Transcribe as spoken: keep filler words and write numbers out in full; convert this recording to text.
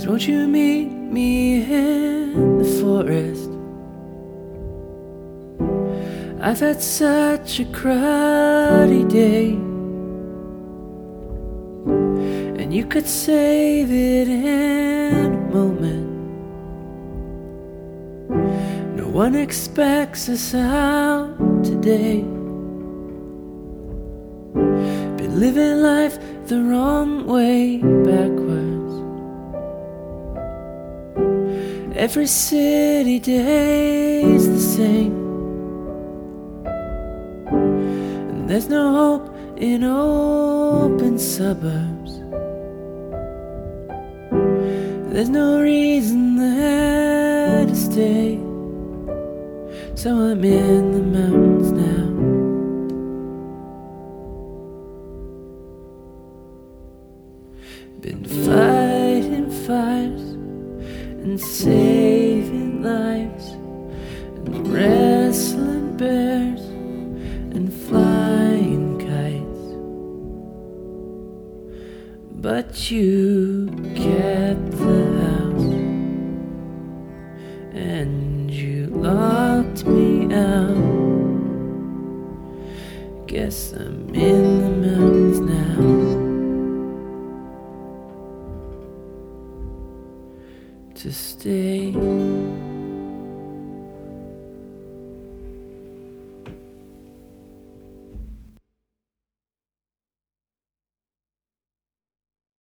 won't you meet me in the forest? I've had such a cruddy day, and you could save it in a moment. No one expects us out today. Been living life the wrong way backwards. Every city day's the same, and there's no hope in open suburbs. There's no reason there to stay, so I'm in the mountains now. Been fighting fires and saving lives and wrestling bears and flying kites, but you kept the house and you locked me out. Guess I'm in the mountains now to stay.